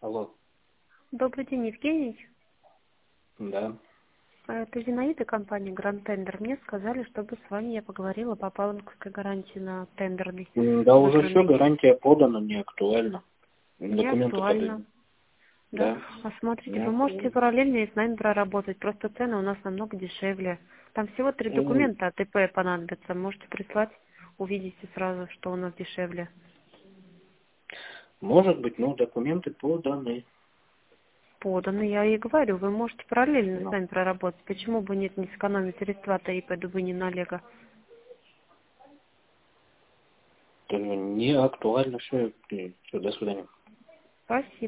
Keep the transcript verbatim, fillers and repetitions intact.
Алло. Добрый день, Евгений. Да. Это Зинаида, компания Grand Tender. Мне сказали, чтобы с вами я поговорила по банковской гарантии на тендерный М, Да уже все, выбранный. гарантия подана, не актуальна. Не Документы актуально. поданы. Да. Да, А смотрите, не вы можете актуально. параллельно и с нами проработать. Просто цены у нас намного дешевле. Там всего три М, документа АТП понадобится. Можете прислать, увидите сразу, что у нас дешевле. Может быть, но документы поданы. Подано, я и говорю, вы можете параллельно с Ну, нами проработать. Почему бы нет, не сэкономить средства-то и пойду бы не на Олега. это не актуально, все, все, до свидания. Спасибо.